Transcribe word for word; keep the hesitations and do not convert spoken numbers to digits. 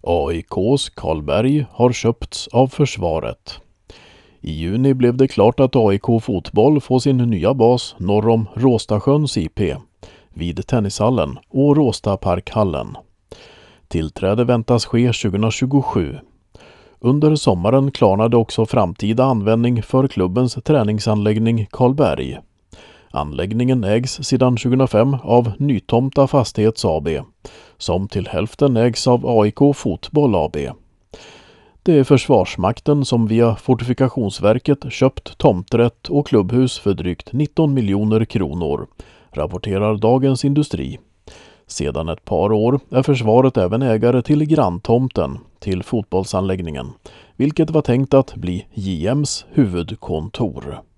A I K:s Karlberg har köpts av försvaret. I juni blev det klart att A I K Fotboll får sin nya bas norr om Råstasjöns I P, vid Tennishallen och Råstaparkhallen. Tillträde väntas ske tjugohundratjugosju. Under sommaren klarnade också framtida användning för klubbens träningsanläggning Karlberg. Anläggningen ägs sedan tjugohundrafem av Nytomta Fastighets A B, som till hälften ägs av A I K Fotboll A B. Det är Försvarsmakten som via Fortifikationsverket köpt tomträtt och klubbhus för drygt nitton miljoner kronor, rapporterar Dagens Industri. Sedan ett par år är försvaret även ägare till granntomten till fotbollsanläggningen, vilket var tänkt att bli J M:s huvudkontor.